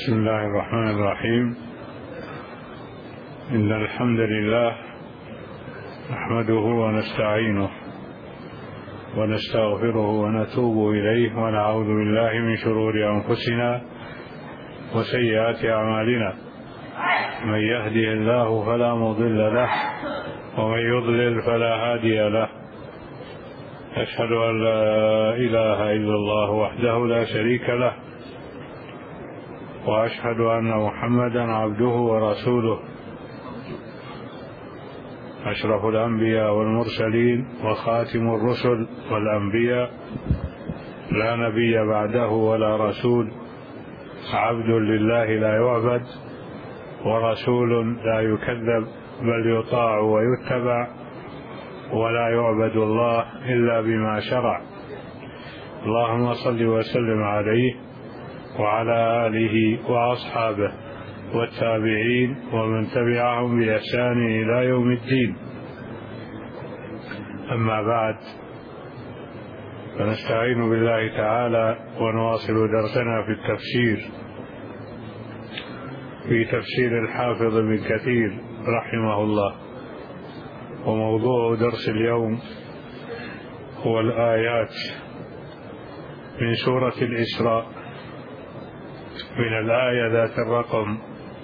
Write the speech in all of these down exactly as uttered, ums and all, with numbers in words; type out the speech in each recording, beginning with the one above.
بسم الله الرحمن الرحيم. إن الحمد لله نحمده ونستعينه ونستغفره ونتوب إليه ونعوذ بالله من شرور أنفسنا وسيئات أعمالنا. من يهده الله فلا مضل له ومن يضلل فلا هادي له. أشهد أن لا إله إلا الله وحده لا شريك له، وأشهد أن محمدا عبده ورسوله، أشرف الأنبياء والمرسلين وخاتم الرسل والأنبياء، لا نبي بعده ولا رسول، عبد لله لا يعبد ورسول لا يكذب بل يطاع ويتبع، ولا يعبد الله إلا بما شرع. اللهم صل وسلم عليه وعلى آله وأصحابه والتابعين ومن تبعهم بإحسان إلى يوم الدين. أما بعد، فنستعين بالله تعالى ونواصل درسنا في التفسير في تفسير الحافظ ابن كثير رحمه الله. وموضوع درس اليوم هو الآيات من سورة الإسراء، من الآية ذات الرقم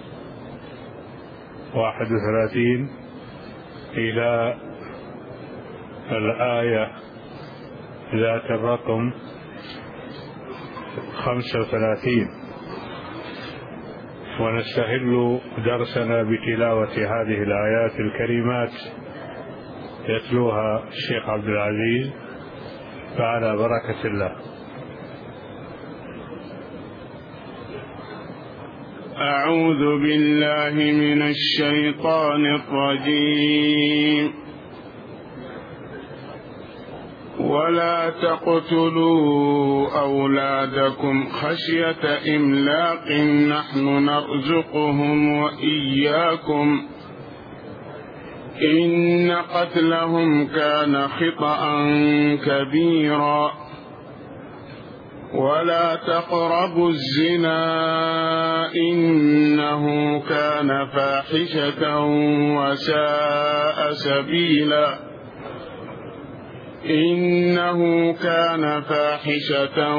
واحد وثلاثين إلى الآية ذات الرقم خمسة وثلاثين، ونستهل درسنا بتلاوة هذه الآيات الكريمات يتلوها الشيخ عبد العزيز، فعلى بركة الله. أعوذ بالله من الشيطان الرجيم. ولا تقتلوا أولادكم خشية إملاق نحن نرزقهم وإياكم إن قتلهم كان خطأ كبيرا. ولا تقربوا الزنا إنه كان فاحشة وساء سبيلا إنه كان فاحشة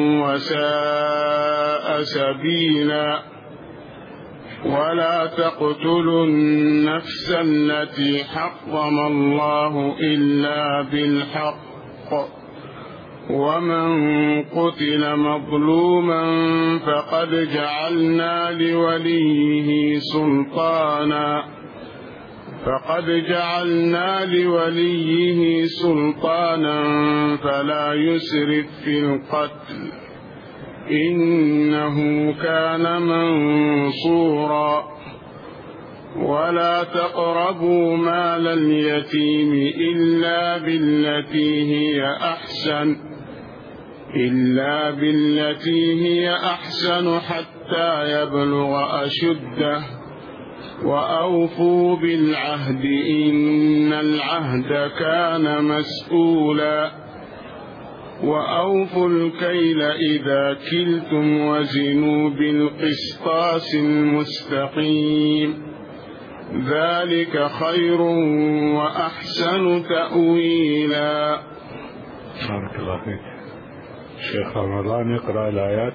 وساء سبيلا. ولا تقتلوا النفس التي حرم الله إلا بالحق ومن قتل مظلوما فقد جعلنا لوليه سلطانا فقد جعلنا لوليه سلطانا فلا يسرف في القتل إنه كان منصورا. ولا تقربوا مال اليتيم إلا بالتي هي أحسن إلا بالتي هي أحسن حتى يبلغ أشده وأوفوا بالعهد إن العهد كان مسؤولا. وأوفوا الكيل إذا كلتم وزنوا بالقسطاس المستقيم ذلك خير وأحسن تأويلا. بارك الله فيك. شيخ رمضان يقرأ الآيات.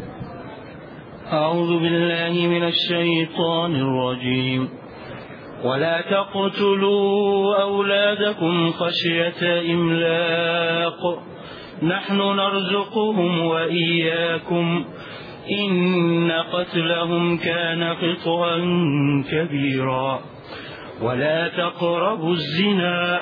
أعوذ بالله من الشيطان الرجيم. ولا تقتلوا أولادكم خشية إملاق نحن نرزقهم وإياكم إن قتلهم كان خطأ كبيرا. ولا تقربوا الزنا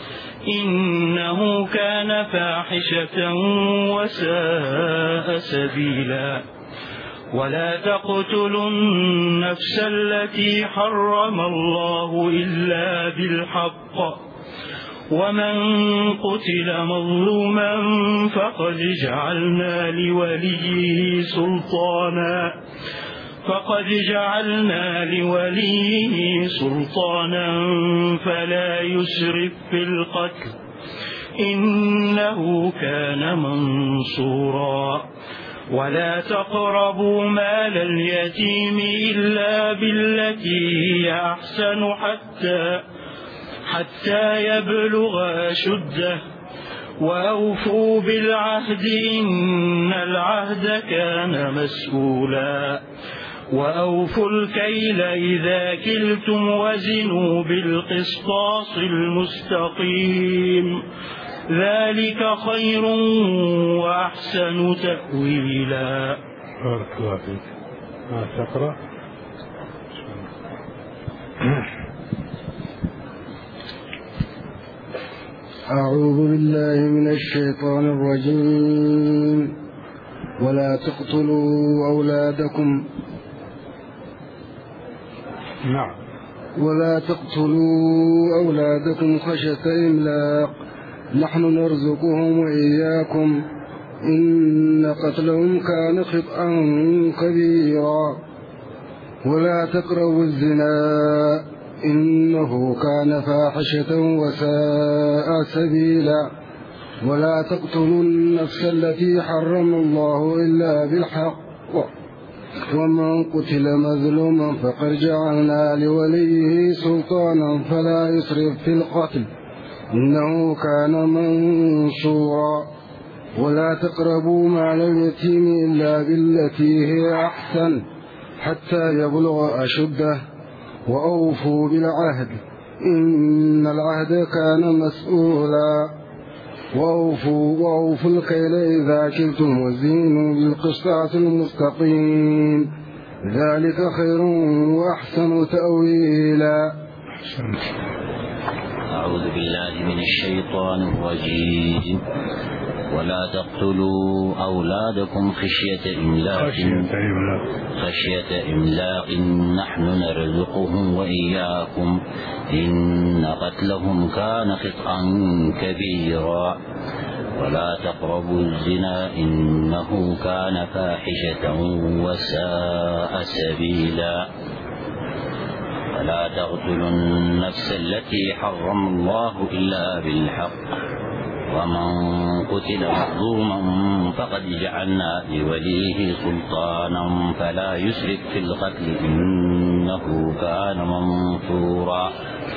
إنه كان فاحشة وساء سبيلا. ولا تقتلوا النفس التي حرم الله إلا بالحق ومن قتل مظلوما فقد جعلنا لوليه سلطانا فقد جعلنا لوليه سلطانا فلا يسرف في القتل إنه كان منصورا. ولا تقربوا مال اليتيم إلا بالتي هي أحسن حتى حتى يبلغ أشده وأوفوا بالعهد إن العهد كان مسؤولا وأوفوا الكيل إذا كلتم وزنوا بالقسطاس المستقيم ذلك خير وأحسن تأويلا. بارك الله فيك. ما تقرأ؟ أعوذ بالله من الشيطان الرجيم. ولا تقتلوا أولادكم نعم. ولا تقتلوا أولادكم خشية إملاق نحن نرزقهم وإياكم إن قتلهم كان خطأ كبيرا. ولا تقربوا الزنا إنه كان فاحشة وساء سبيلا. ولا تقتلوا النفس التي حرم الله إلا بالحق ومن قتل مظلوما فقد جعلنا لوليه سلطانا فلا يسرف في القتل إنه كان منصورا. ولا تقربوا مال اليتيم إلا بالتي هي أحسن حتى يبلغ أشده وأوفوا بالعهد إن العهد كان مسؤولا. وأوفوا, وأوفوا الكيل إذا كلتم وزنوا بالقسطاس المستقيم ذلك خير وأحسن تأويلا. أعوذ بالله من الشيطان الرجيم. ولا تقتلوا أولادكم خشية إملاق خشية إملاق نحن نرزقهم وإياكم إن قتلهم كان خطأ كبيرا. ولا تقربوا الزنا إنه كان فاحشة وساء سبيلا. ولا تقتلوا النفس التي حرم الله إلا بالحق ومن قتل مظلوما فقد جعلنا لوليه سلطانا فلا يسرف في القتل إنه كان منصورا.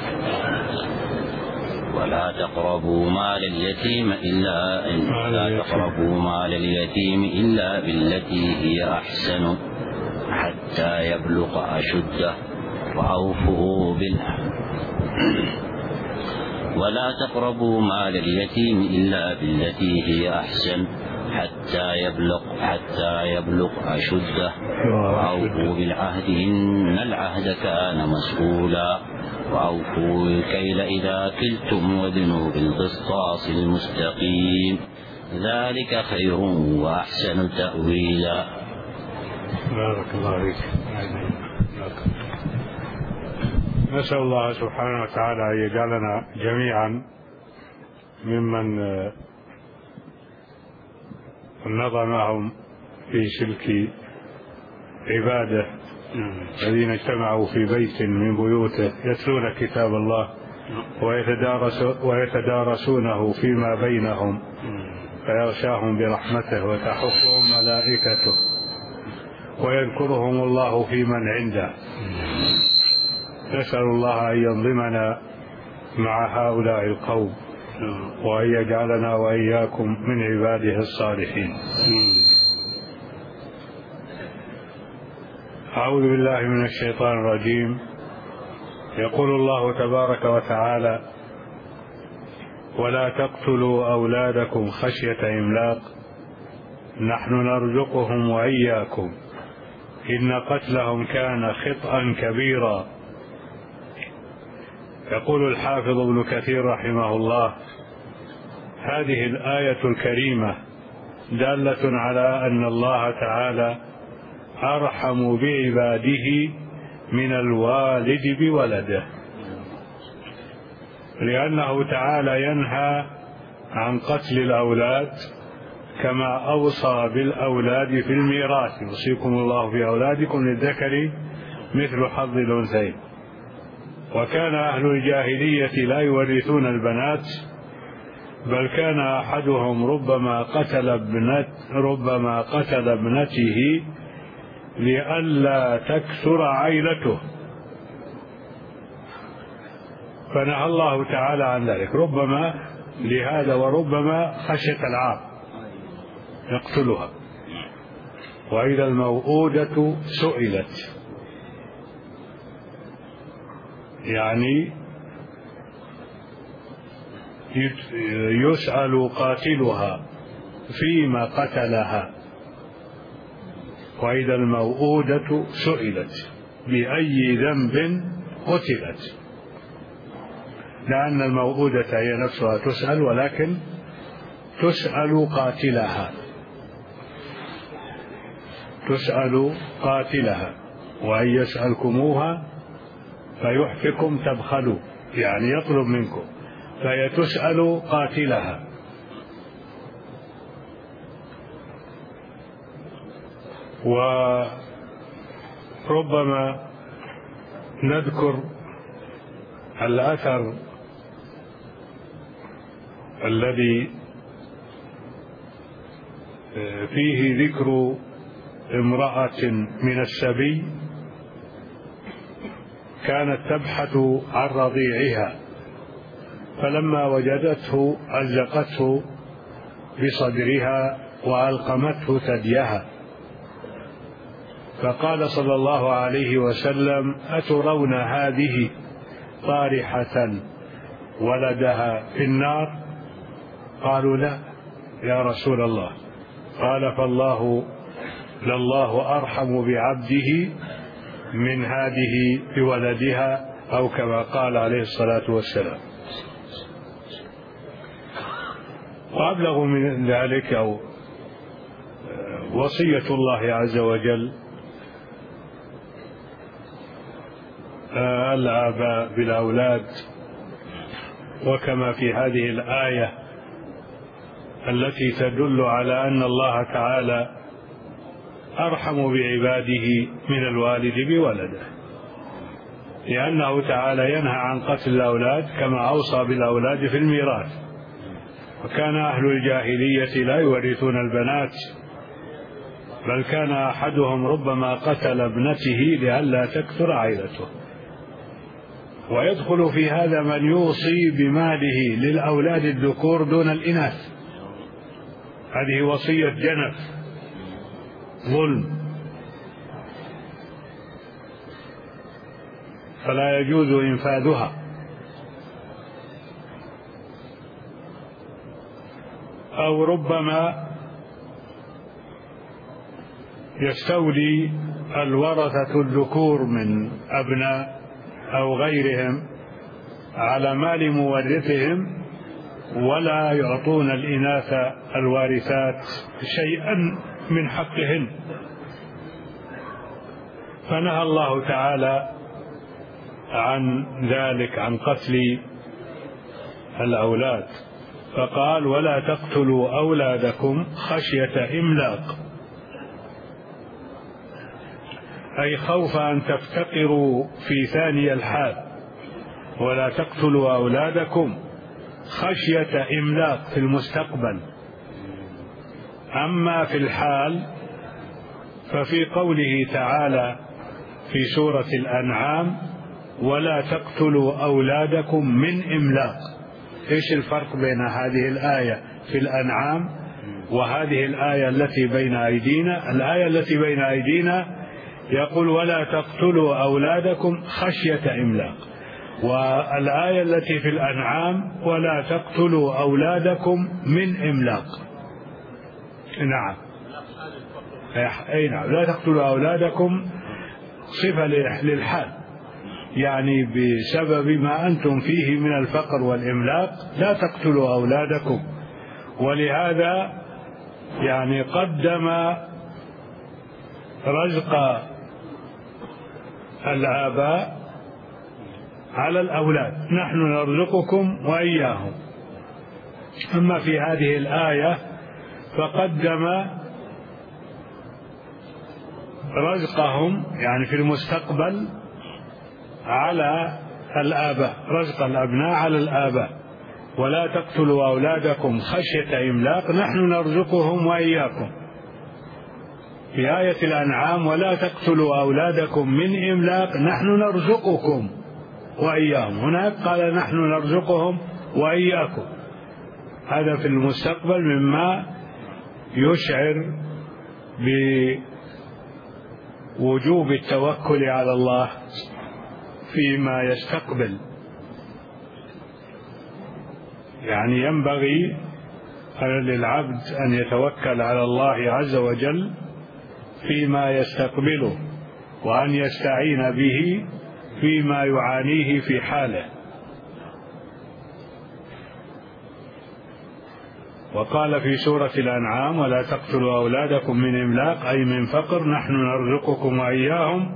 ولا تقربوا مال اليتيم إلا لا تقربوا مال اليتيم إلا بالتي هي أحسن حتى يبلغ أشده وأوفوا بالعهد. ولا تقربوا مال اليتيم إلا بالتي هي أحسن حتى يبلغ حتى يبلغ أشده وأوفوا بالعهد إن العهد كان مسؤولا. وأوفوا الكيل إذا كلتم وزنوا بالقسطاس المستقيم ذلك خير وأحسن تأويلا. بارك الله فيك. نسأل الله سبحانه وتعالى أن يجعلنا جميعا ممن نظمهم في سلك عباده الذين اجتمعوا في بيت من بيوته يتلون كتاب الله ويتدارسونه فيما بينهم فيغشاهم برحمته وتحفهم ملائكته ويذكرهم الله في من عنده. نسأل الله أن ينظمنا مع هؤلاء القوم وأن يجعلنا وإياكم من عباده الصالحين. أعوذ بالله من الشيطان الرجيم. يقول الله تبارك وتعالى: ولا تقتلوا أولادكم خشية إملاق نحن نرزقهم وإياكم إن قتلهم كان خطأ كبيرا. يقول الحافظ ابن كثير رحمه الله: هذه الآية الكريمة دالة على أن الله تعالى أرحم بعباده من الوالد بولده، لأنه تعالى ينهى عن قتل الأولاد كما أوصى بالأولاد في الميراث: يوصيكم الله في أولادكم للذكر مثل حظ الأنثيين. وكان أهل الجاهلية لا يورثون البنات بل كان أحدهم ربما قتل ابنت ربما قتل ابنته لئلا تكثر عيلته، فنهى الله تعالى عن ذلك، ربما لهذا وربما خشية العار يقتلها. وإذا الموءودة سئلت، يعني يسأل قاتلها فيما قتلها. وإذا الموءودة سئلت بأي ذنب قتلت، لأن الموءودة هي نفسها تسأل، ولكن تسأل قاتلها تسأل قاتلها وأن يسألكموها فيحفكم تبخلوا، يعني يطلب منكم، فهي تسأل قاتلها. وربما نذكر الأثر الذي فيه ذكر امرأة من السبي كانت تبحث عن رضيعها، فلما وجدته ألزقته بصدرها وألقمته ثديها، فقال صلى الله عليه وسلم: أترون هذه طارحة ولدها في النار؟ قالوا: لا يا رسول الله. قال: فالله لله أرحم بعبده من هذه بولدها، أو كما قال عليه الصلاة والسلام. وأبلغ من ذلك أو وصية الله عز وجل الآباء بالأولاد، وكما في هذه الآية التي تدل على أن الله تعالى أرحم بعباده من الوالد بولده، لأنه تعالى ينهى عن قتل الأولاد كما أوصى بالأولاد في الميراث. وكان أهل الجاهلية لا يورثون البنات، بل كان أحدهم ربما قتل ابنته لئلا تكثر عيلته. ويدخل في هذا من يوصي بماله للأولاد الذكور دون الإناث، هذه وصية جنف، ظلم، فلا يجوز إنفاذها. أو ربما يستولي الورثة الذكور من أبناء أو غيرهم على مال مورثهم، ولا يعطون الإناث الوارثات شيئا من حقهن، فنهى الله تعالى عن ذلك، عن قتل الأولاد، فقال: ولا تقتلوا أولادكم خشية إملاق، أي خوف أن تفتقروا في ثاني الحال. ولا تقتلوا أولادكم خشية إملاق في المستقبل. أما في الحال ففي قوله تعالى في سورة الأنعام: ولا تقتلوا أولادكم من إملاق. إيش الفرق بين هذه الآية في الأنعام وهذه الآية التي بين أيدينا؟ الآية التي بين أيدينا يقول: ولا تقتلوا أولادكم خشية إملاق، والآية التي في الأنعام: ولا تقتلوا أولادكم من إملاق. نعم، أي نعم، لا تقتلوا أولادكم صفة للحال، يعني بسبب ما أنتم فيه من الفقر والإملاق لا تقتلوا أولادكم. ولهذا يعني قدم رزق الآباء على الأولاد: نحن نرزقكم وإياهم. أما في هذه الآية فقدم رزقهم يعني في المستقبل على الآباء، رزق الأبناء على الآباء، ولا تقتلوا أولادكم خشية إملاق نحن نرزقهم وإياكم. في آية الأنعام ولا تقتلوا أولادكم من إملاق نحن نرزقكم وإياهم، هناك قال نحن نرزقهم وإياكم. هذا في المستقبل مما يشعر بوجوب التوكل على الله فيما يستقبل. يعني ينبغي للعبد أن يتوكل على الله عز وجل فيما يستقبله، وأن يستعين به فيما يعانيه في حاله. وقال في سورة الأنعام ولا تقتلوا أولادكم من إملاق أي من فقر نحن نرزقكم وإياهم.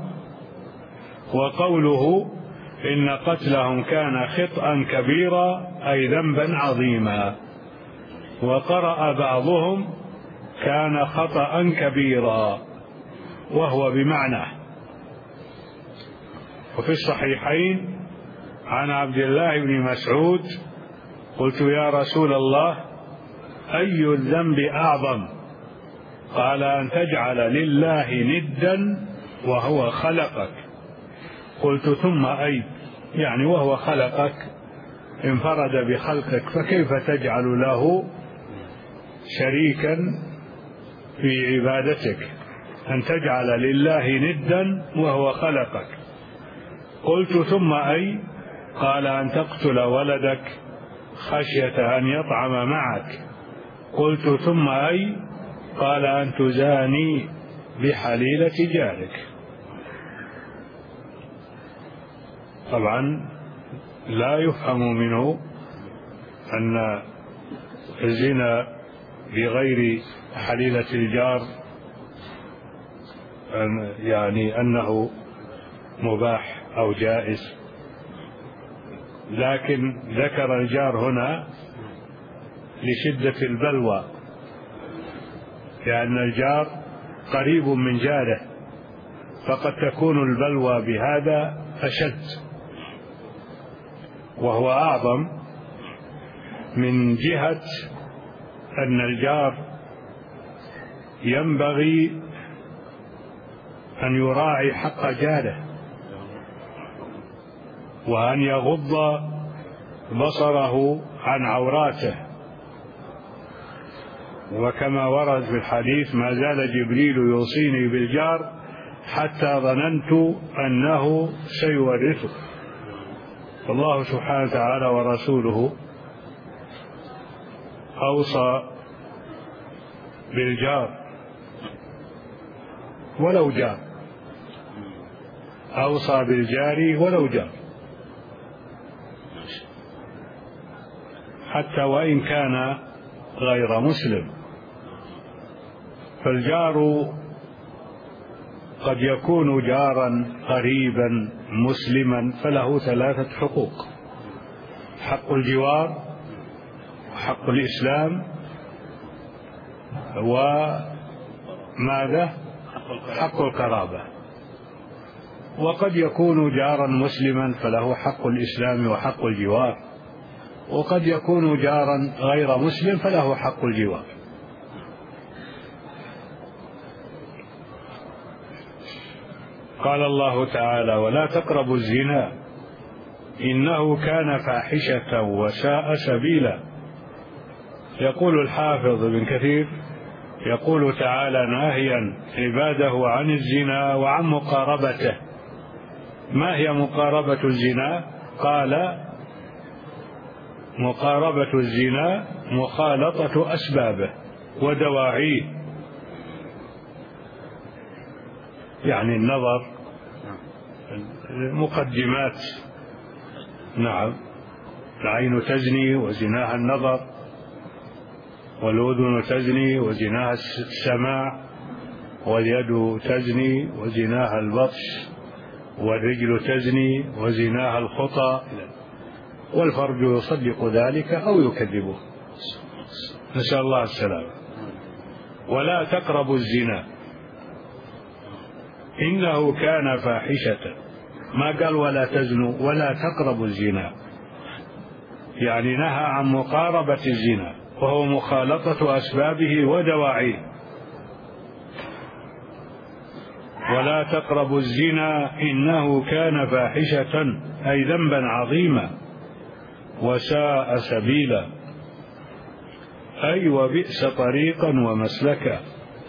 وقوله إن قتلهم كان خطأ كبيرا أي ذنبا عظيما. وقرأ بعضهم كان خطأ كبيرا وهو بمعنى. وفي الصحيحين عن عبد الله بن مسعود قلت يا رسول الله أي الذنب أعظم؟ قال أن تجعل لله ندا وهو خلقك. قلت ثم أي؟ يعني وهو خلقك انفرد بخلقك فكيف تجعل له شريكا في عبادتك؟ أن تجعل لله ندا وهو خلقك. قلت ثم أي؟ قال أن تقتل ولدك خشية أن يطعم معك. قلت ثم أي؟ قال أن تزاني بحليلة جارك. طبعا لا يفهم منه أن الزنا بغير حليلة الجار يعني أنه مباح أو جائز، لكن ذكر الجار هنا لشدة البلوى، لأن الجار قريب من جاره، فقد تكون البلوى بهذا أشد وهو أعظم من جهة أن الجار ينبغي أن يراعي حق جاره وأن يغض بصره عن عوراته. وكما ورد في الحديث ما زال جبريل يوصيني بالجار حتى ظننت أنه سيورثه. الله سبحانه وتعالى ورسوله أوصى بالجار ولو جار، أوصى بالجار ولو جار، حتى وإن كان غير مسلم. فالجار قد يكون جارا قريبا مسلما فله ثلاثة حقوق: حق الجوار وحق الإسلام وماذا حق القرابة. وقد يكون جارا مسلما فله حق الإسلام وحق الجوار، وقد يكون جارا غير مسلم فله حق الجوار. قال الله تعالى ولا تقربوا الزنا إنه كان فاحشة وساء سبيلا. يقول الحافظ ابن كثير يقول تعالى ناهيا عباده عن الزنا وعن مقاربته. ما هي مقاربة الزنا؟ قال مقاربة الزنا مخالطة أسبابه ودواعيه، يعني النظر، مقدمات. نعم، العين تزني وزناها النظر، والأذن تزني وزناها السماع، واليد تزني وزناها البطش، والرجل تزني وزناها الخطى، والفرج يصدق ذلك أو يكذبه، نسأل الله السلامة. ولا تقربوا الزنا إنه كان فاحشة، ما قال ولا تزنوا، ولا تقربوا الزنا، يعني نهى عن مقاربة الزنا، وهو مخالطة أسبابه ودواعيه. ولا تقربوا الزنا إنه كان فاحشة أي ذنبا عظيما وساء سبيلا، أي وبئس طريقا ومسلكا.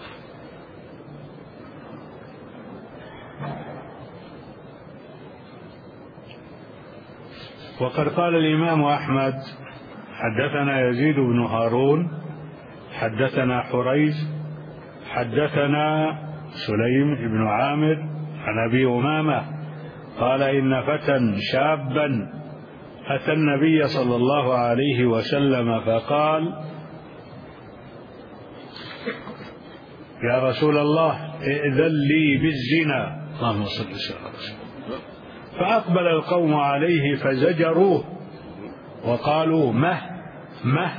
وقد قال الإمام أحمد: حدثنا يزيد بن هارون حدثنا حريز حدثنا سليم بن عامر عن أبي أمامة قال: إن فتى شابا أتى النبي صلى الله عليه وسلم فقال: يا رسول الله ائذن لي بالزنا. اللهم صل وسلم على رسول الله. فأقبل القوم عليه فزجروه وقالوا: مه مه.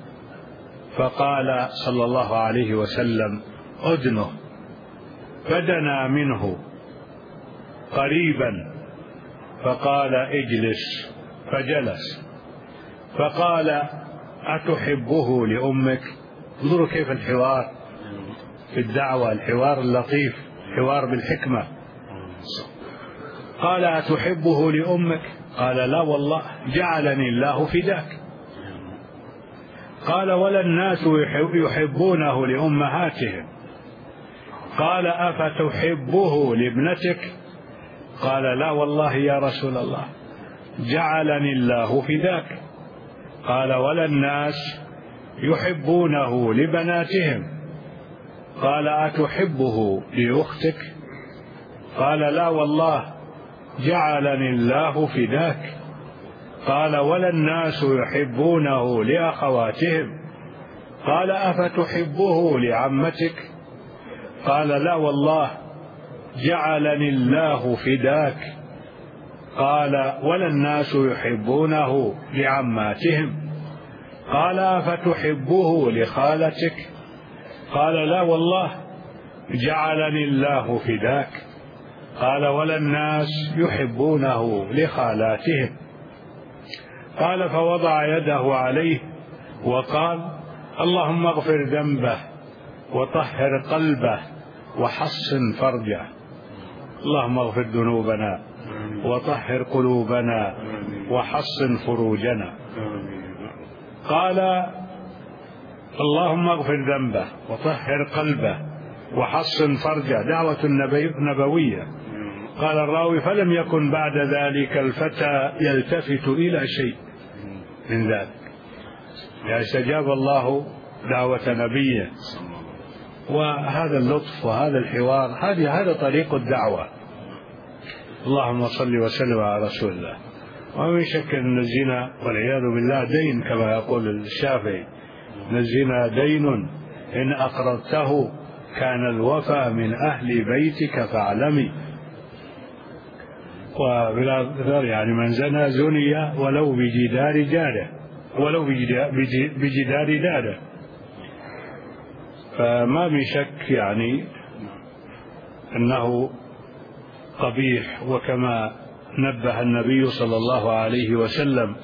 فقال صلى الله عليه وسلم: أدنه. فدنا منه قريبا فقال: اجلس. فجلس. فقال: أتحبه لأمك؟ انظروا كيف الحوار في الدعوة، الحوار اللطيف، حوار بالحكمة. قال: أتحبه لأمك؟ قال: لا والله، جعلني الله فداك. قال: ولا الناس يحبونه لأمهاتهم. قال: أفتحبه لابنتك؟ قال: لا والله يا رسول الله، جعلني الله فداك. قال: ولا الناس يحبونه لبناتهم. قال: أتحبه لأختك؟ قال: لا والله، جعلني الله فداك. قال: ولا الناس يحبونه لأخواتهم. قال: أفتحبه لعمتك؟ قال: لا والله، جعلني الله فداك. قال: ولا الناس يحبونه لعماتهم. قال: أفتحبه لخالتك؟ قال: لا والله، جعلني الله فداك. قال: ولا الناس يحبونه لخالاتهم. قال: فوضع يده عليه وقال: اللهم اغفر ذنبه وطهر قلبه وحصن فرجه. اللهم اغفر ذنوبنا وطهر قلوبنا وحصن فروجنا. قال: اللهم اغفر ذنبه وطهر قلبه وحصن فرجه، دعوة نبوية. قال الراوي: فلم يكن بعد ذلك الفتى يلتفت إلى شيء من ذلك، يعني استجاب الله دعوة نبيه. وهذا اللطف وهذا الحوار، هذه هذا طريق الدعوة. اللهم صل وسلم على رسول الله. ومن شك أن الزنا والعياذ بالله دين، كما يقول الشافعي: أن الزنا دين إن أقرضته كان الوفى من أهل بيتك فاعلمي. وبالآخر يعني من زنى زني ولو بجدار جاره، ولو بجدار داره. فما من شك يعني أنه قبيح. وكما نبه النبي صلى الله عليه وسلم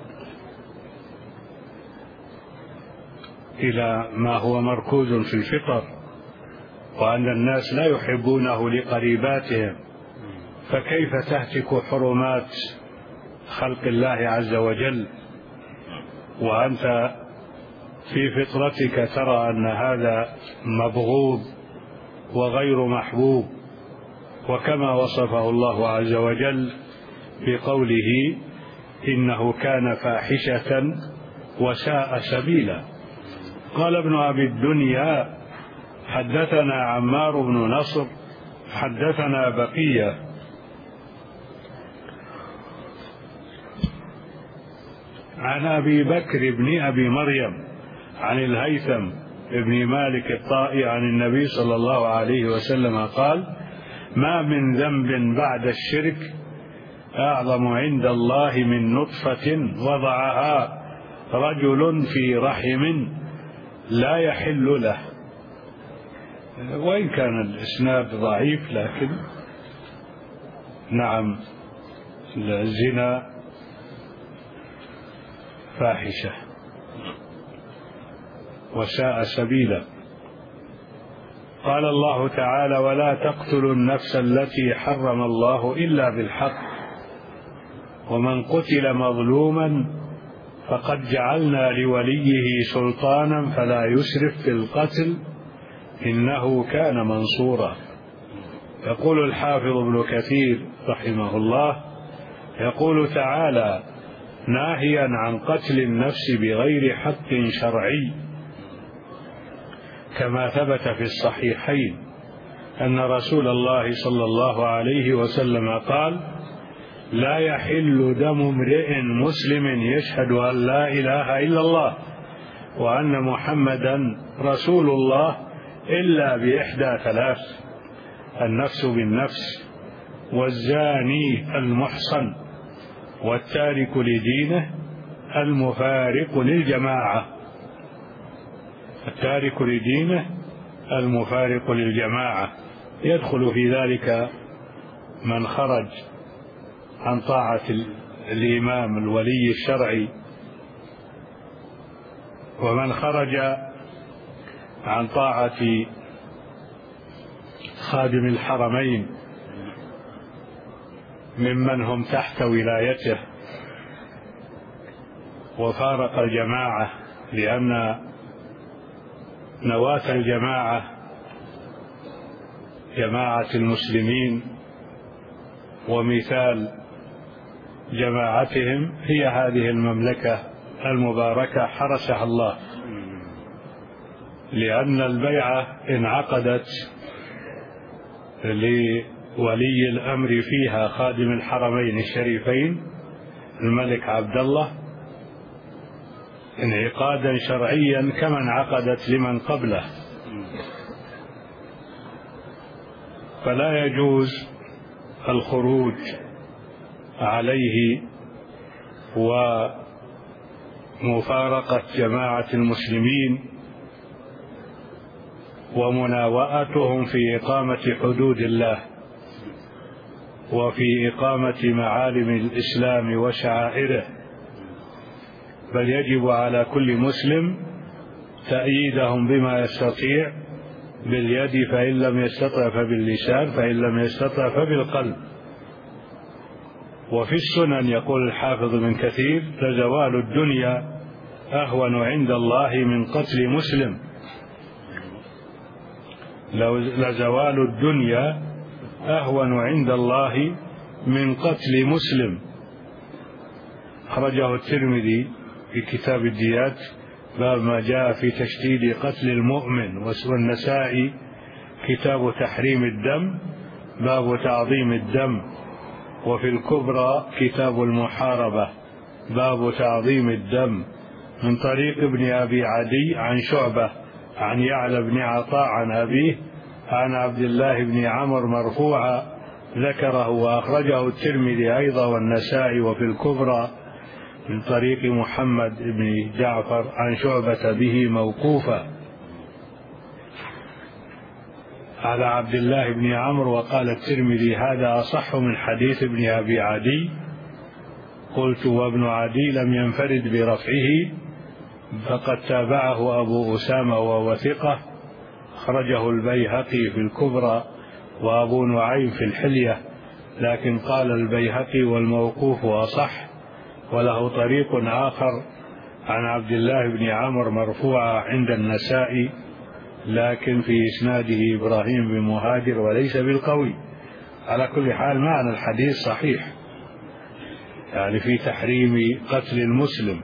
إلى ما هو مركوز في الفطر، وأن الناس لا يحبونه لقريباتهم، فكيف تهتك حرمات خلق الله عز وجل وأنت في فطرتك ترى أن هذا مبغوض وغير محبوب؟ وكما وصفه الله عز وجل بقوله: إنه كان فاحشة وساء سبيلا. قال ابن أبي الدنيا: حدثنا عمار بن نصر حدثنا بقية عن أبي بكر بن أبي مريم عن الهيثم بن مالك الطائي عن النبي صلى الله عليه وسلم قال: ما من ذنب بعد الشرك أعظم عند الله من نطفة وضعها رجل في رحم لا يحل له. وإن كان الإسناد ضعيف، لكن نعم الزنا فاحشة وساء سبيلا. قال الله تعالى: ولا تقتلوا النفس التي حرم الله إلا بالحق ومن قتل مظلوما فقد جعلنا لوليه سلطانا فلا يسرف في القتل إنه كان منصورا. يقول الحافظ ابن كثير رحمه الله: يقول تعالى ناهيا عن قتل النفس بغير حق شرعي، كما ثبت في الصحيحين أن رسول الله صلى الله عليه وسلم قال: لا يحل دم امرئ مسلم يشهد أن لا إله إلا الله وأن محمدا رسول الله إلا بإحدى ثلاث: النفس بالنفس، والزاني المحصن، والتارك لدينه المفارق للجماعة. التارك لدينه المفارق للجماعة يدخل في ذلك من خرج عن طاعة الإمام الولي الشرعي، ومن خرج عن طاعة خادم الحرمين ممن هم تحت ولايته وفارق الجماعة، لأن نواة الجماعة جماعة المسلمين ومثال جماعتهم هي هذه المملكة المباركة حرسها الله، لأن البيعة انعقدت لولي الأمر فيها خادم الحرمين الشريفين الملك عبد الله انعقادا شرعيا كما انعقدت لمن قبله، فلا يجوز الخروج عليه ومفارقة جماعة المسلمين ومناوئتهم في إقامة حدود الله وفي إقامة معالم الإسلام وشعائره، بل يجب على كل مسلم تأييدهم بما يستطيع باليد، فإن لم يستطع فباللسان، فإن لم يستطع فبالقلب. وفي السنن يقول الحافظ بن كثير: لزوال الدنيا أهون عند الله من قتل مسلم. لزوال الدنيا أهون عند الله من قتل مسلم. أخرجه الترمذي في كتاب الديات باب ما جاء في تشديد قتل المؤمن، والنسائي كتاب تحريم الدم باب تعظيم الدم، وفي الكبرى كتاب المحاربة باب تعظيم الدم، من طريق ابن أبي عدي عن شعبة عن يعلى بن عطاء عن أبيه عن عبد الله بن عمرو مرفوعا ذكره، وأخرجه الترمذي أيضا والنسائي، وفي الكبرى من طريق محمد بن جعفر عن شعبة به موقوفا على عبد الله بن عمرو. وقال الترمذي: هذا أصح من حديث ابن أبي عدي. قلت: وابن عدي لم ينفرد برفعه، فقد تابعه أبو أسامة وهو ثقة، أخرجه البيهقي في الكبرى وأبو نعيم في الحلية، لكن قال البيهقي: والموقوف أصح، وله طريق آخر عن عبد الله بن عمرو مرفوعا عند النسائي، لكن في إسناده إبراهيم بن مهاجر وليس بالقوي. على كل حال معنى الحديث صحيح، يعني في تحريم قتل المسلم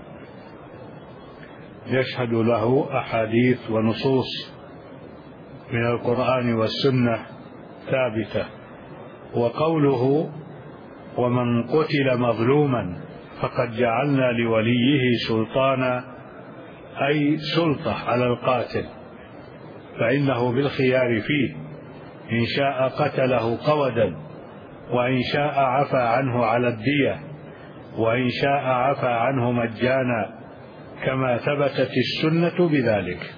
يشهد له أحاديث ونصوص من القرآن والسنة ثابتة. وقوله: ومن قتل مظلوما فقد جعلنا لوليه سلطانا، أي سلطة على القاتل، فإنه بالخيار فيه، إن شاء قتله قودا، وإن شاء عفى عنه على الدية، وإن شاء عفى عنه مجانا، كما ثبتت السنة بذلك.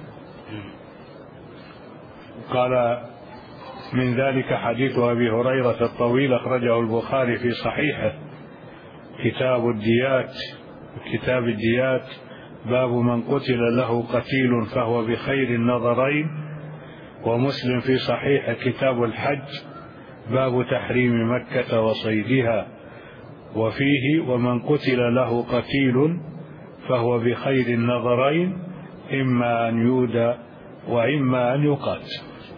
قال: من ذلك حديث أبي هريرة الطويل أخرجه البخاري في صحيحه كتاب الديات كتاب الديات باب من قتل له قتيل فهو بخير النظرين، ومسلم في صحيح كتاب الحج باب تحريم مكة وصيدها، وفيه ومن قتل له قتيل فهو بخير النظرين إما أن يودى وإما أن يقاتل.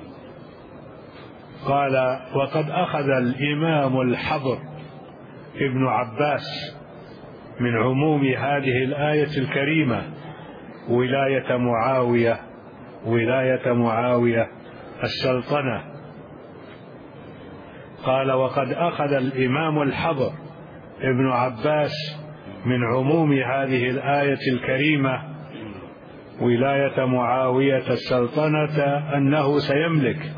قال وقد أخذ الإمام الحبر ابن عباس من عموم هذه الآية الكريمة ولاية معاوية ولاية معاوية السلطنة. قال وقد أخذ الإمام الحبر ابن عباس من عموم هذه الآية الكريمة ولاية معاوية السلطنة أنه سيملك،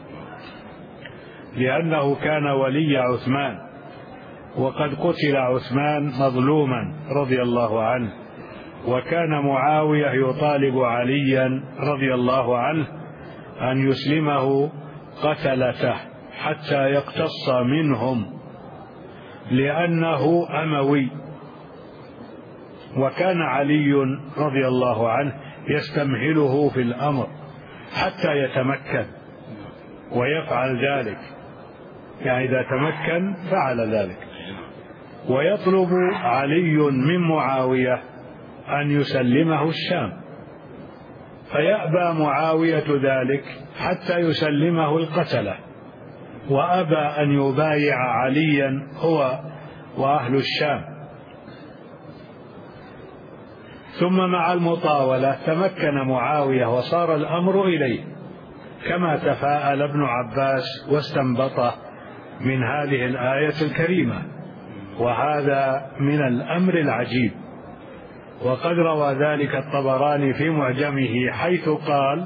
لأنه كان ولي عثمان، وقد قتل عثمان مظلوما رضي الله عنه، وكان معاوية يطالب عليا رضي الله عنه أن يسلمه قتلته حتى يقتص منهم، لأنه أموي، وكان علي رضي الله عنه يستمهله في الأمر حتى يتمكن ويفعل ذلك، يعني إذا تمكن فعل ذلك، ويطلب علي من معاوية أن يسلمه الشام، فيأبى معاوية ذلك حتى يسلمه القتلة، وأبى أن يبايع عليا هو وأهل الشام. ثم مع المطاولة تمكن معاوية وصار الأمر إليه كما تفاءل ابن عباس واستنبطه من هذه الآية الكريمة، وهذا من الأمر العجيب. وقد روى ذلك الطبراني في معجمه حيث قال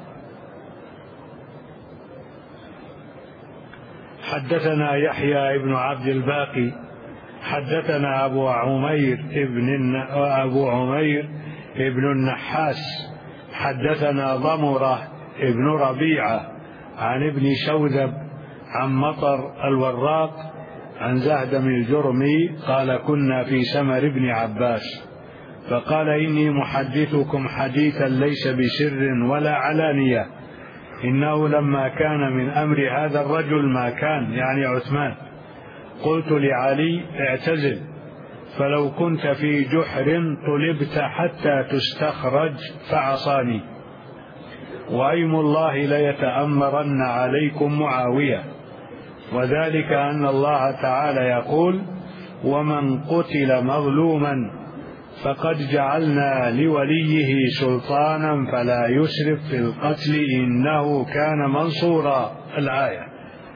حدثنا يحيى بن عبد الباقي حدثنا أبو عمير ابن أبو عمير ابن النحاس حدثنا ضمرة ابن ربيعة عن ابن شوذب عن مطر الوراق عن زهدم الجرمي قال كنا في سمر بن عباس فقال إني محدثكم حديثا ليس بسر ولا علانية، إنه لما كان من أمر هذا الرجل ما كان، يعني عثمان، قلت لعلي اعتزل، فلو كنت في جحر طلبت حتى تستخرج فعصاني، وأيم الله ليتأمرن عليكم معاوية، وذلك أن الله تعالى يقول ومن قتل مظلوما فقد جعلنا لوليه سلطانا فلا يسرف في القتل إنه كان منصورا. الآية.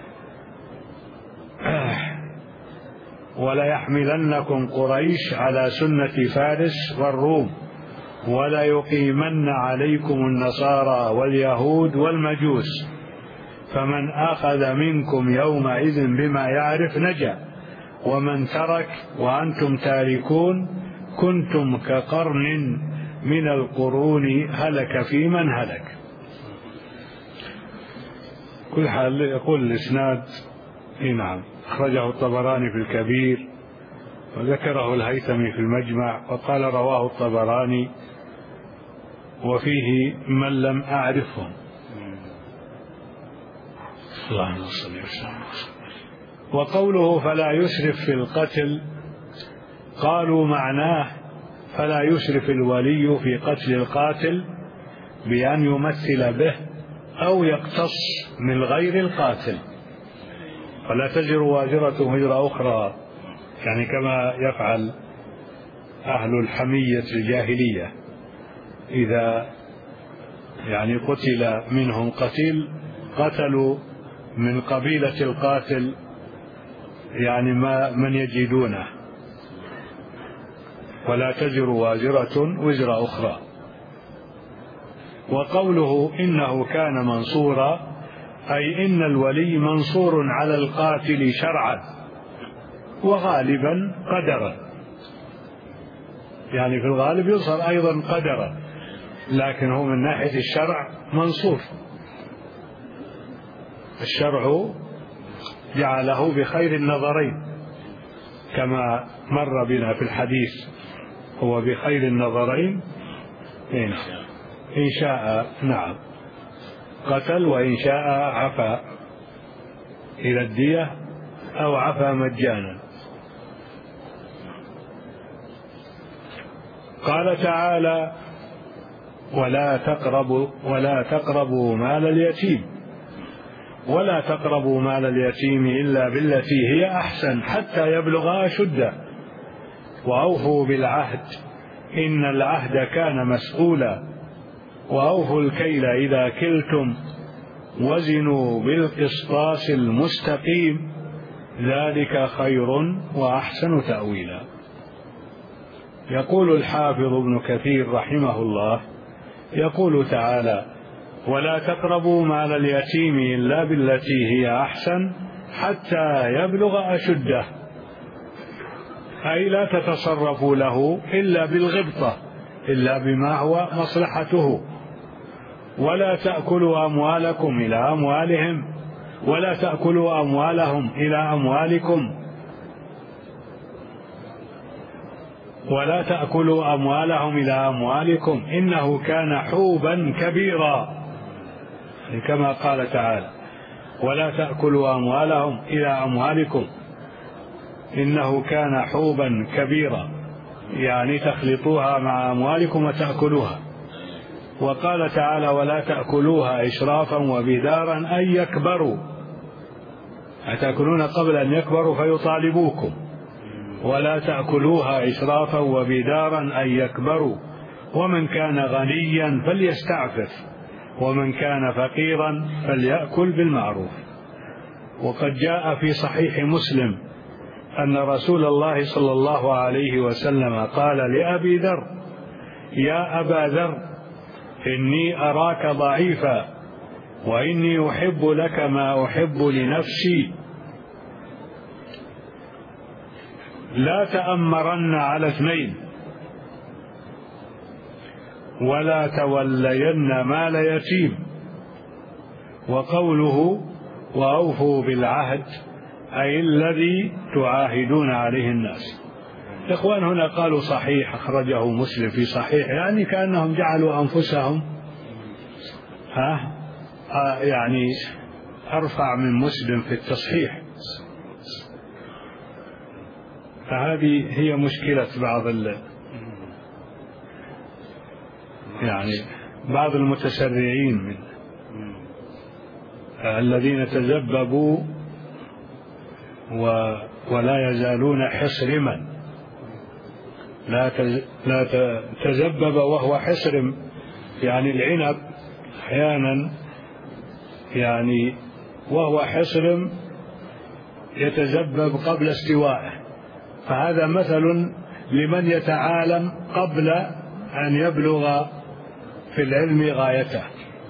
ولا يحملنكم قريش على سنة فارس والروم ولا يقيمن عليكم النصارى واليهود والمجوس، فمن أخذ منكم يومئذ بما يعرف نجا، ومن ترك وأنتم تاركون كنتم كقرن من القرون هلك في من هلك. كل حال يقول الإسناد نعم أخرجه الطبراني في الكبير وذكره الهيثمي في المجمع، وقال رواه الطبراني وفيه من لم أعرفهم. اللهم صل وسلم. وقوله فلا يسرف في القتل قالوا معناه فلا يسرف الولي في قتل القاتل بأن يمثل به أو يقتص من غير القاتل، فلا تزر وازرة وزر أخرى، يعني كما يفعل أهل الحمية الجاهلية، إذا يعني قتل منهم قتيل قتلوا من قبيلة القاتل يعني ما من يجدونه، ولا تزر وازرة وزر أخرى. وقوله إنه كان منصورا أي إن الولي منصور على القاتل شرعا وغالبا قدرا، يعني في الغالب ينصر أيضا قدرا، لكن هو من ناحية الشرع منصور، الشرع جعله بخير النظرين كما مر بنا في الحديث. هو بخير النظرين إن شاء نعم قتل، وإن شاء عفا إلى الدية أو عفا مجانا. قال تعالى: ولا تقربوا ولا تقربوا مال اليتيم ولا تقربوا مال اليتيم إلا بالتي هي أحسن حتى يبلغ أشده وأوفوا بالعهد إن العهد كان مسؤولا وأوفوا الكيل إذا كلتم وزنوا بالقسطاس المستقيم ذلك خير وأحسن تأويلا. يقول الحافظ ابن كثير رحمه الله يقول تعالى: ولا تقربوا مال اليتيم إلا بالتي هي أحسن حتى يبلغ أشده، أي لا تتصرفوا له إلا بالغبطة، إلا بما هو مصلحته، ولا تأكلوا أموالكم إلى أموالهم ولا تأكلوا أموالهم إلى أموالكم ولا تأكلوا أموالهم إلى أموالكم إنه كان حوبا كبيرا، كما قال تعالى: ولا تأكلوا أموالهم إلى أموالكم إنه كان حوبا كبيرا، يعني تخلطوها مع أموالكم وتأكلوها. وقال تعالى: ولا تأكلوها إشرافا وبدارا أن يكبروا، أتأكلون قبل أن يكبروا فيطالبوكم، ولا تأكلوها إشرافا وبدارا أن يكبروا، ومن كان غنيا فليستعفف ومن كان فقيرا فليأكل بالمعروف. وقد جاء في صحيح مسلم أن رسول الله صلى الله عليه وسلم قال لأبي ذر: يا أبا ذر إني أراك ضعيفا وإني أحب لك ما أحب لنفسي، لا تأمرن على اثنين ولا تولين مال يتيم. وقوله وأوفوا بالعهد أي الذي تعاهدون عليه الناس. إخوان هنا قالوا صحيح، أخرجه مسلم في صحيح، يعني كأنهم جعلوا أنفسهم ها يعني أرفع من مسلم في التصحيح. فهذه هي مشكلة بعض ال يعني بعض المتسرعين من الذين تذببوا ولا يزالون حصرما، لا لا تذبب وهو حصرم، يعني العنب أحيانا يعني وهو حصرم يتذبب قبل استوائه، فهذا مثل لمن يتعالم قبل أن يبلغ في العلم غايته.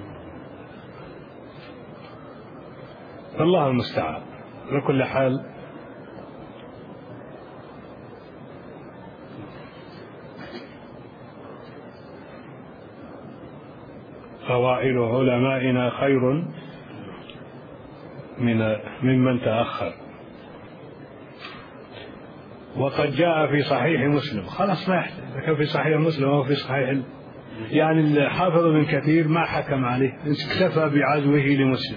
الله المستعان. بكل حال فوائل علمائنا خير من ممن تأخر. وقد جاء في صحيح مسلم، خلاص ما يحتاج، كان في صحيح مسلم أو في صحيح يعني الحافظ ابن كثير ما حكم عليه، اكتفى بعزوه لمسلم.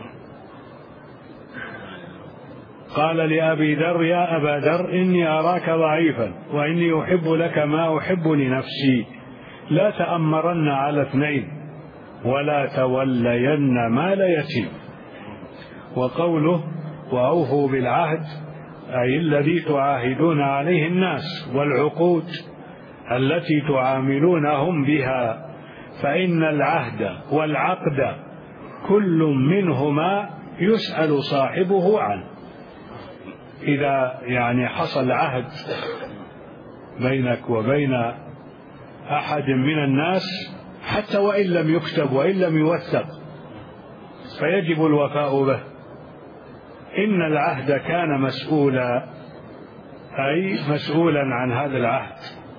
قال لأبي ذر: يا أبا ذر إني أراك ضعيفا وإني أحب لك ما أحب لنفسي، لا تأمرن على اثنين ولا تولين مال يتيم. وقوله وأوفوا بالعهد أي الذي تعاهدون عليه الناس والعقود التي تعاملونهم بها، فإن العهد والعقد كل منهما يسأل صاحبه عنه. إذا يعني حصل عهد بينك وبين أحد من الناس حتى وإن لم يكتب وإن لم يوثق فيجب الوفاء به. إن العهد كان مسؤولا أي مسؤولا عن هذا العهد.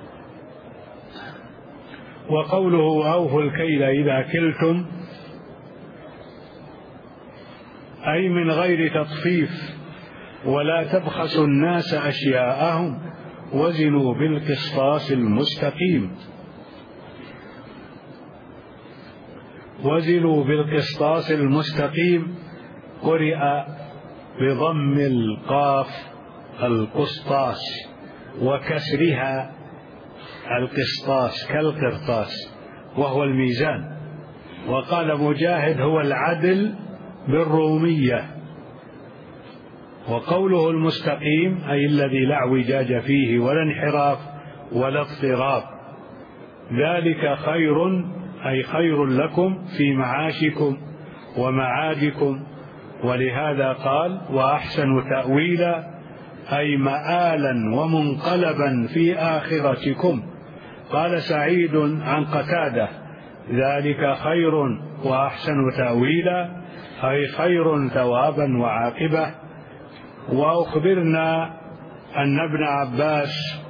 وقوله أوفوا الكيل إذا كلتم أي من غير تطفيف، ولا تبخسوا الناس أشياءهم وزنوا بالقسطاس المستقيم. وزنوا بالقسطاس المستقيم قرئ بضم القاف القسطاس وكسرها القسطاس كالقرطاس وهو الميزان. وقال مجاهد هو العدل بالرومية. وقوله المستقيم أي الذي لا اعوجاج فيه ولا انحراف ولا اضطراب. ذلك خير أي خير لكم في معاشكم ومعادكم. ولهذا قال وأحسن تأويلا أي مآلا ومنقلبا في آخرتكم. قال سعيد عن قتادة ذلك خير وأحسن تأويلا أي خير ثوابا وعاقبة. وأخبرنا أن ابن عباس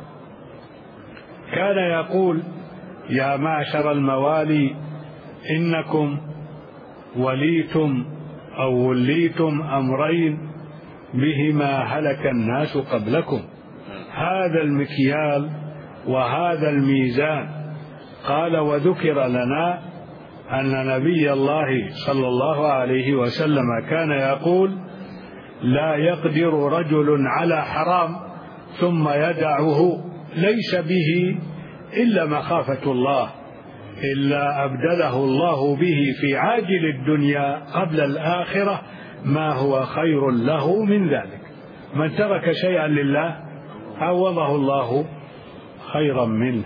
كان يقول يا معشر الموالي إنكم وليتم أو وليتم أمرين بهما هلك الناس قبلكم، هذا المكيال وهذا الميزان. قال وذكر لنا أن نبي الله صلى الله عليه وسلم كان يقول لا يقدر رجل على حرام ثم يدعه ليس به إلا مخافة الله إلا أبدله الله به في عاجل الدنيا قبل الآخرة ما هو خير له من ذلك. من ترك شيئا لله عوضه الله خيرا منه.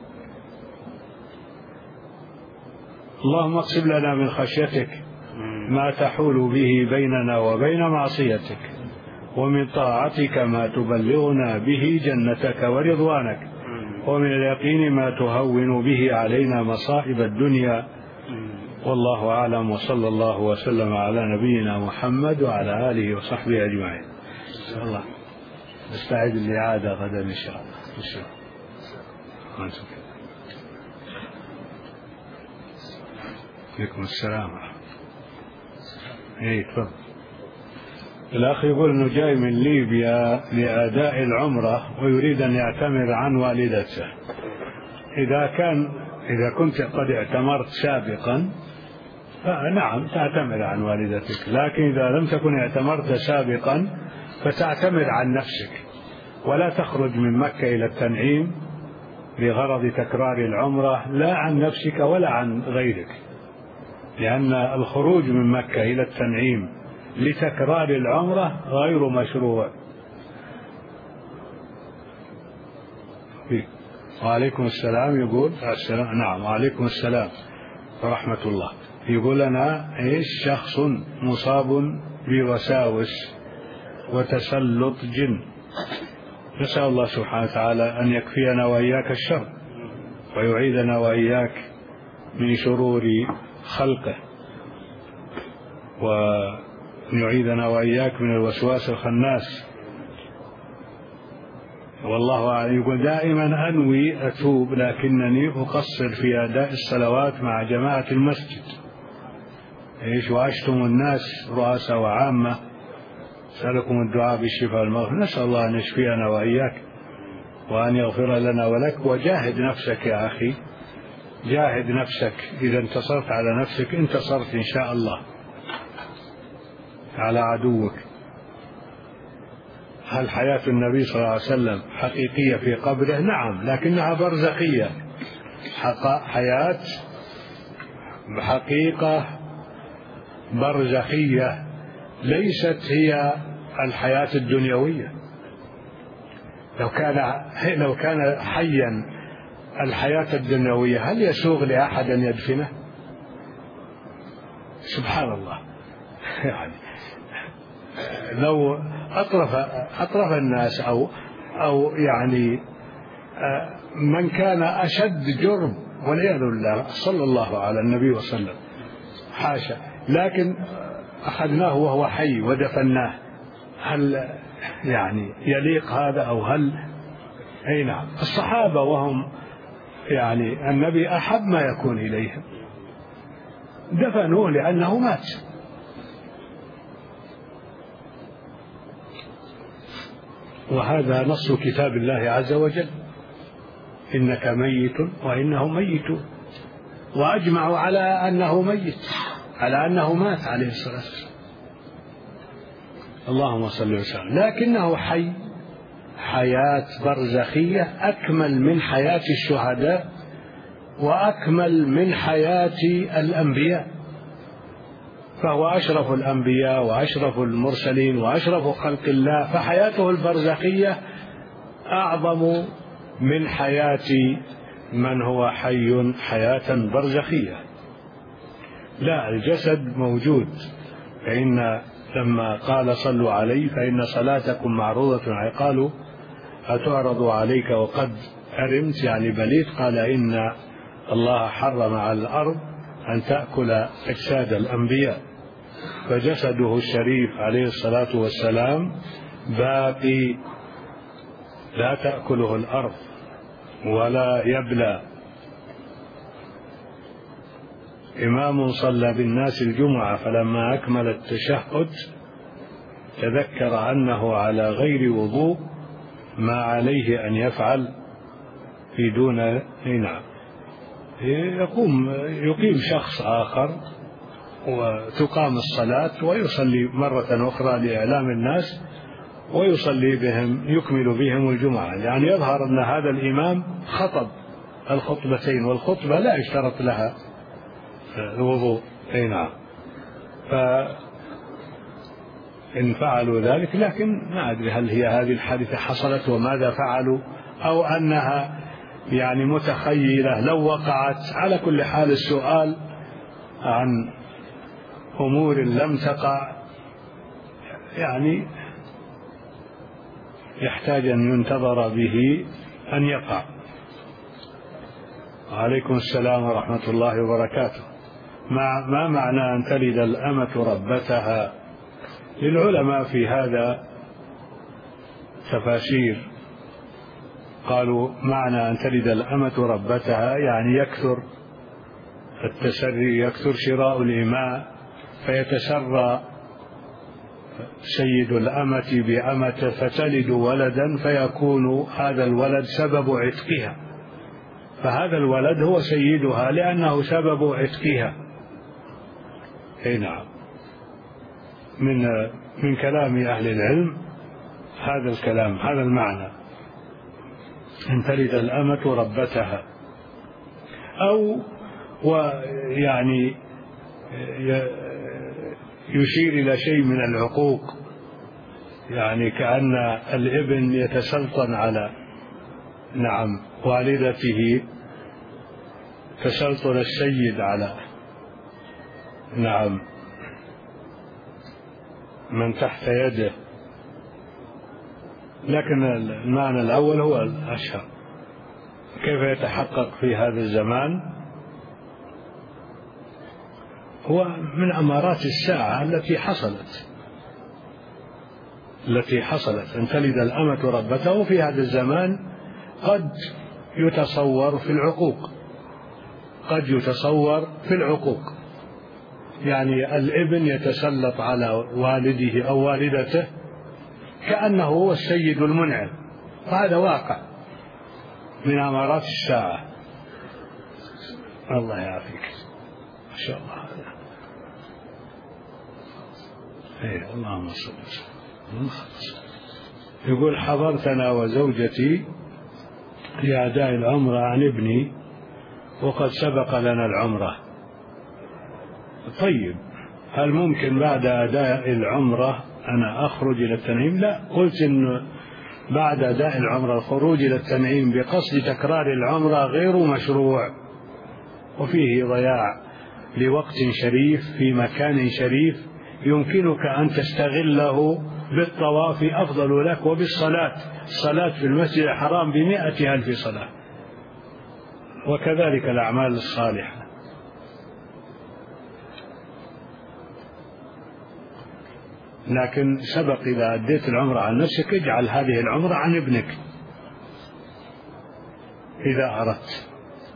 اللهم اقسم لنا من خشيتك ما تحول به بيننا وبين معصيتك، ومن طاعتك ما تبلغنا به جنتك ورضوانك، ومن اليقين ما تهون به علينا مصائب الدنيا. والله أعلم، وصلى الله وسلم على نبينا محمد وعلى آله وصحبه أجمعين. إن شاء الله نستعد للإعادة غدا إن شاء الله. إن شاء الله. عليكم السلام. إيه تفضل. الأخ يقول إنه جاي من ليبيا لأداء العمرة ويريد أن يعتمر عن والدته. إذا كان إذا كنت قد اعتمرت سابقا فنعم تعتمر عن والدتك، لكن إذا لم تكن اعتمرت سابقا فتعتمر عن نفسك، ولا تخرج من مكة إلى التنعيم لغرض تكرار العمرة لا عن نفسك ولا عن غيرك، لأن الخروج من مكة إلى التنعيم لتكرار العمرة غير مشروع. وعليكم السلام. يقول السلام. نعم وعليكم السلام ورحمة الله. يقول أنا إيش شخص مصاب بوساوس وتسلط جن، نسأل الله سبحانه وتعالى أن يكفينا وإياك الشر ويعيدنا وإياك من شرور خلقه، ويعيدنا وإياك من الوسواس الخناس. والله أعلم. يقول دائما أنوي أتوب لكنني أقصر في أداء الصلوات مع جماعة المسجد إيش وأشتم الناس رؤساء وعامة. أسألكم الدعاء بالشفاء والمغفرة. نسأل الله أن يشفينا وإياك وأن يغفر لنا ولك. وجاهد نفسك يا أخي، جاهد نفسك. إذا انتصرت على نفسك انتصرت إن شاء الله على عدوك. هل حياة النبي صلى الله عليه وسلم حقيقية في قبره؟ نعم، لكنها برزخية. حياة حقيقة برزخية ليست هي الحياة الدنيوية. لو كان لو كان حيا الحياة الدنيوية هل يسوغ لأحد أن يدفنه؟ سبحان الله. يعني لو أطرف أطرف الناس أو أو يعني من كان أشد جرم والعياذ بالله، صلى الله على النبي وسلم، حاشا، لكن أخذناه وهو حي ودفناه، هل يعني يليق هذا أو هل؟ أي نعم. الصحابة وهم يعني النبي أحب ما يكون إليهم دفنوه لأنه مات. وهذا نص كتاب الله عز وجل: إنك ميت وإنهم ميتون. وأجمعوا على أنه ميت، على أنه مات عليه الصلاة والسلام. اللهم صل وسلم. لكنه حي حياة برزخية أكمل من حياة الشهداء وأكمل من حياة الأنبياء، فهو أشرف الأنبياء وأشرف المرسلين وأشرف خلق الله، فحياته البرزخية أعظم من حياة من هو حي حياة برزخية. لا، الجسد موجود، فإن لما قال صلوا علي فإن صلاتكم معروضة علي، قالوا أتعرض عليك وقد أرمت يعني بليت؟ قال إن الله حرم على الأرض أن تأكل أجساد الأنبياء، فجسده الشريف عليه الصلاة والسلام باقي لا تأكله الأرض ولا يبلى. إمام صلى بالناس الجمعة فلما أكمل التشهد تذكر أنه على غير وضوء ما عليه أن يفعل في دون نعم يقوم يقيم شخص آخر وتقام الصلاة ويصلي مرة أخرى لإعلام الناس ويصلي بهم يكمل بهم الجمعة، يعني يظهر أن هذا الإمام خطب الخطبتين، والخطبة لا يشترط لها الوضوء. أي نعم. فإن فعلوا ذلك، لكن ما أدري هل هي هذه الحادثة حصلت وماذا فعلوا، أو أنها يعني متخيلة لو وقعت. على كل حال السؤال عن أمور لم تقع يعني يحتاج أن ينتظر به أن يقع. وعليكم السلام ورحمة الله وبركاته. ما معنى أن تلد الأمة ربتها؟ للعلماء في هذا تفاسير، قالوا معنى أن تلد الأمة ربتها يعني يكثر التسري، يكثر شراء الإماء، فيتسرى سيد الأمة بأمة فتلد ولدا فيكون هذا الولد سبب عتقها، فهذا الولد هو سيدها لأنه سبب عتقها. أي نعم. من من كلام أهل العلم هذا الكلام، هذا المعنى، أن تلد الأمة ربتها، أو ويعني يشير إلى شيء من العقوق، يعني كأن الابن يتسلطن على نعم والدته تسلطن السيد على نعم من تحت يده، لكن المعنى الأول هو الأشهر. كيف يتحقق في هذا الزمان؟ هو من أمارات الساعة التي حصلت التي حصلت أن تلد الأمة ربته في هذا الزمان. قد يتصور في العقوق، قد يتصور في العقوق، يعني الابن يتسلط على والده أو والدته كأنه هو السيد المنعم، وهذا واقع من أمارات الساعة. الله يعافيك ما شاء الله. ايه اللهم صل وسلم. يقول حضرتنا وزوجتي لأداء العمرة عن ابني وقد سبق لنا العمرة. طيب، هل ممكن بعد أداء العمرة أنا أخرج إلى التنعيم؟ لا، قلت إن بعد أداء العمرة الخروج إلى التنعيم بقصد تكرار العمرة غير مشروع، وفيه ضياع لوقت شريف في مكان شريف يمكنك أن تستغله بالطواف أفضل لك، وبالصلاة، الصلاة في المسجد الحرام بمئة ألف صلاة، وكذلك الأعمال الصالحة. لكن سبق إذا أديت العمرة عن نفسك اجعل هذه العمرة عن ابنك إذا أردت.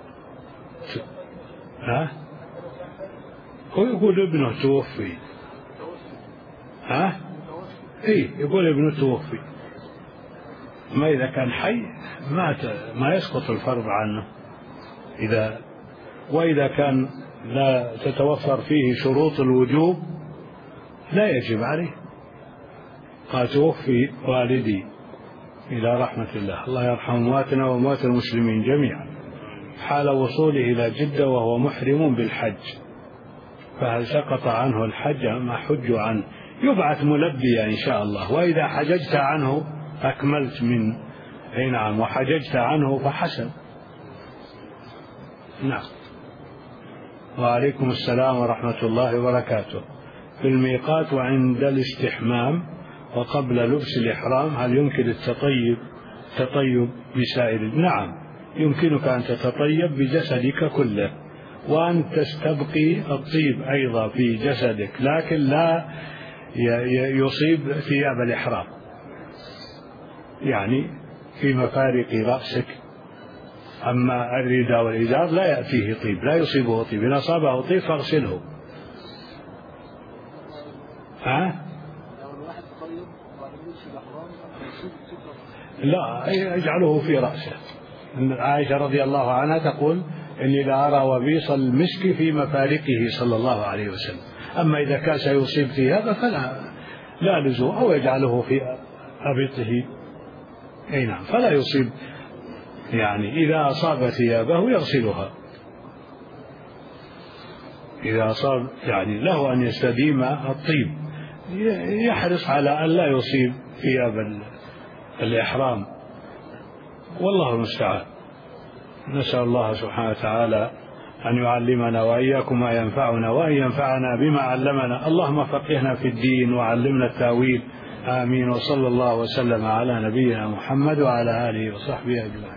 ها؟ هو يقول ابنه توفي. ها؟ إيه، يقول ابنه توفي. ما إذا كان حي ما ما يسقط الفرض عنه. إذا وإذا كان لا تتوفر فيه شروط الوجوب لا يجب عليه. قال توفي والدي إلى رحمة الله، الله يرحم أمواتنا وأموات المسلمين جميعا، حال وصوله إلى جدة وهو محرم بالحج، فهل سقط عنه الحج أم أحج عنه؟ يبعث ملبيا إن شاء الله، وإذا حججت عنه أكملت من أي نعم وحججت عنه فحسن. نعم. وعليكم السلام ورحمة الله وبركاته. في الميقات وعند الاستحمام وقبل لبس الإحرام هل يمكن التطيب تطيب بسائر؟ نعم يمكنك أن تتطيب بجسدك كله، وأن تستبقي الطيب أيضا في جسدك، لكن لا يصيب ثياب الإحرام، يعني في مفارق رأسك. أما الرداء والإزار لا يأتيه طيب، لا يصيبه طيب، إن أصابه طيب فاغسله. ها؟ لا يجعله في رأسه. عائشة رضي الله عنها تقول إني لأرى وبيص المسك في مفارقه صلى الله عليه وسلم. أما إذا كان سيصيب ثيابه فلا لا لزوم، أو يجعله في أبطه أي نعم، فلا يصيب، يعني إذا أصاب ثيابه يغسلها، إذا أصاب يعني له أن يستديم الطيب، يحرص على أن لا يصيب ثياب الإحرام، والله المستعان. نسأل الله سبحانه وتعالى أن يعلمنا وإياكم ما ينفعنا، وأن ينفعنا بما علمنا. اللهم فقهنا في الدين وعلمنا التأويل، آمين. وصلى الله وسلم على نبينا محمد وعلى آله وصحبه أجمعين.